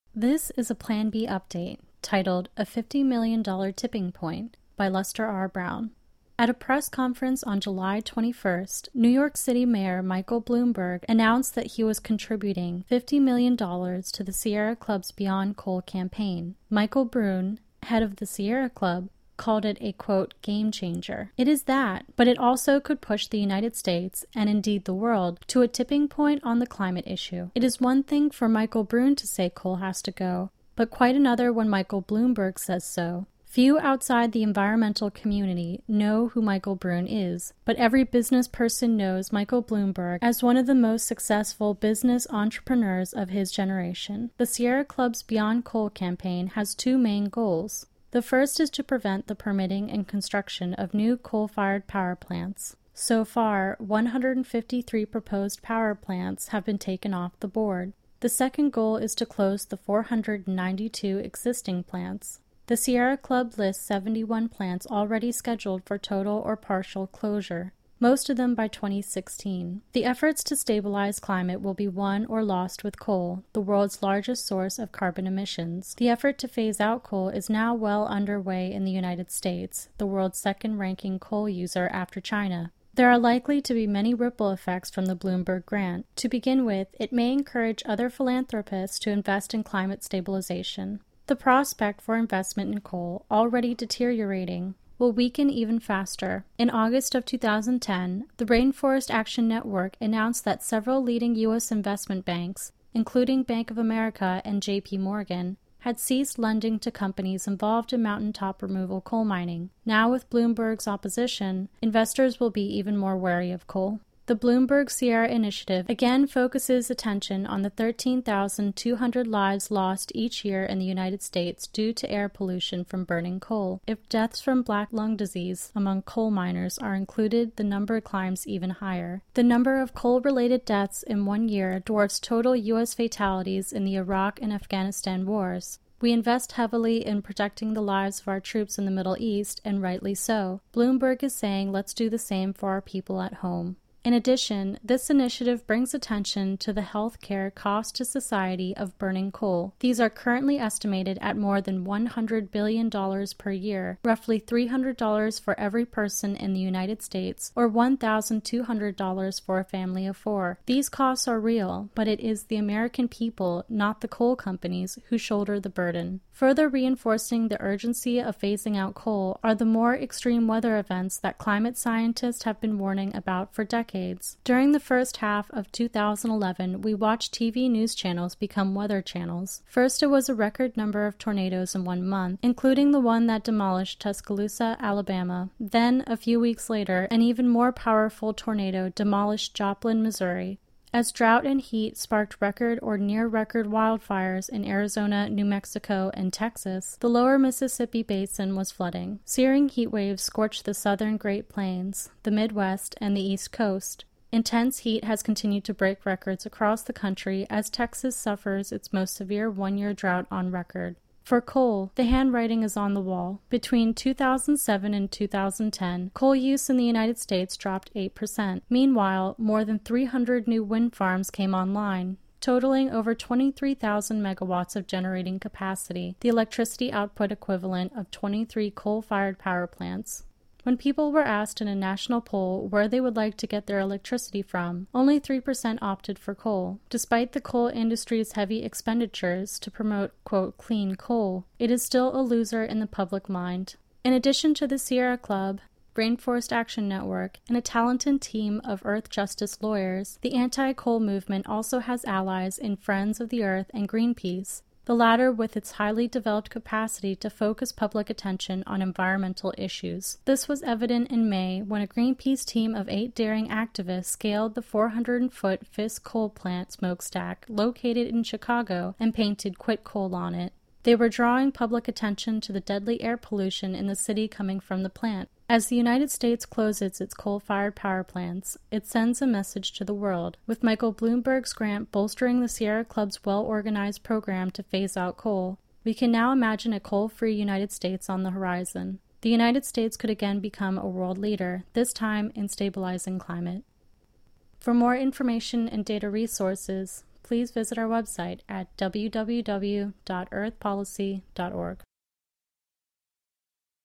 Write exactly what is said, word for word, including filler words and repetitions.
This is a Plan B update titled A fifty million dollars Tipping Point by Lester R. Brown. At a press conference on July twenty-first, New York City Mayor Michael Bloomberg announced that he was contributing fifty million dollars to the Sierra Club's Beyond Coal campaign. Michael Brune, head of the Sierra Club, called it a, quote, game changer. It is that, but it also could push the United States, and indeed the world, to a tipping point on the climate issue. It is one thing for Michael Brune to say coal has to go, but quite another when Michael Bloomberg says so. Few outside the environmental community know who Michael Brune is, but every business person knows Michael Bloomberg as one of the most successful business entrepreneurs of his generation. The Sierra Club's Beyond Coal campaign has two main goals. The first is to prevent the permitting and construction of new coal-fired power plants. So far, one hundred fifty-three proposed power plants have been taken off the board. The second goal is to close the four hundred ninety-two existing plants. The Sierra Club lists seventy-one plants already scheduled for total or partial closure, most of them by twenty sixteen. The efforts to stabilize climate will be won or lost with coal, the world's largest source of carbon emissions. The effort to phase out coal is now well underway in the United States, the world's second-ranking coal user after China. There are likely to be many ripple effects from the Bloomberg grant. To begin with, it may encourage other philanthropists to invest in climate stabilization. The prospect for investment in coal, already deteriorating, will weaken even faster. In August of two thousand ten, the Rainforest Action Network announced that several leading U S investment banks, including Bank of America and J P Morgan, had ceased lending to companies involved in mountaintop removal coal mining. Now, with Bloomberg's opposition, investors will be even more wary of coal. The Bloomberg Sierra Initiative again focuses attention on the thirteen thousand two hundred lives lost each year in the United States due to air pollution from burning coal. If deaths from black lung disease among coal miners are included, the number climbs even higher. The number of coal-related deaths in one year dwarfs total U S fatalities in the Iraq and Afghanistan wars. We invest heavily in protecting the lives of our troops in the Middle East, and rightly so. Bloomberg is saying let's do the same for our people at home. In addition, this initiative brings attention to the health care cost to society of burning coal. These are currently estimated at more than one hundred billion dollars per year, roughly three hundred dollars for every person in the United States, or one thousand two hundred dollars for a family of four. These costs are real, but it is the American people, not the coal companies, who shoulder the burden. Further reinforcing the urgency of phasing out coal are the more extreme weather events that climate scientists have been warning about for decades. During the first half of two thousand eleven, we watched T V news channels become weather channels. First, it was a record number of tornadoes in one month, including the one that demolished Tuscaloosa, Alabama. Then, a few weeks later, an even more powerful tornado demolished Joplin, Missouri. As drought and heat sparked record or near-record wildfires in Arizona, New Mexico, and Texas, the lower Mississippi Basin was flooding. Searing heat waves scorched the southern Great Plains, the Midwest, and the East Coast. Intense heat has continued to break records across the country as Texas suffers its most severe one-year drought on record. For coal, the handwriting is on the wall. Between two thousand seven and two thousand ten, coal use in the United States dropped eight percent. Meanwhile, more than three hundred new wind farms came online, totaling over twenty-three thousand megawatts of generating capacity, the electricity output equivalent of twenty-three coal-fired power plants. When people were asked in a national poll where they would like to get their electricity from, only three percent opted for coal. Despite the coal industry's heavy expenditures to promote, quote, clean coal, it is still a loser in the public mind. In addition to the Sierra Club, Rainforest Action Network, and a talented team of earth justice lawyers, the anti-coal movement also has allies in Friends of the Earth and Greenpeace, the latter with its highly developed capacity to focus public attention on environmental issues. This was evident in May when a Greenpeace team of eight daring activists scaled the four hundred foot Fisk coal plant smokestack located in Chicago and painted "Quit Coal" on it. They were drawing public attention to the deadly air pollution in the city coming from the plant. As the United States closes its coal-fired power plants, it sends a message to the world. With Michael Bloomberg's grant bolstering the Sierra Club's well-organized program to phase out coal, we can now imagine a coal-free United States on the horizon. The United States could again become a world leader, this time in stabilizing climate. For more information and data resources, please visit our website at w w w dot earth policy dot org.